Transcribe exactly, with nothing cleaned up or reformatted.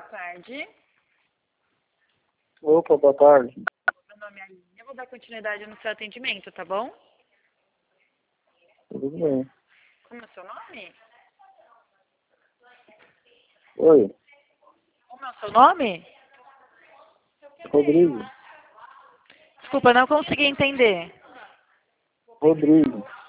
tarde. Opa, boa tarde. Meu nome é Aline. Eu vou dar continuidade no seu atendimento, tá bom? Tudo bem. Como é o seu nome? Oi, Como é o seu nome? Rodrigo. Desculpa, não consegui entender. Rodrigo.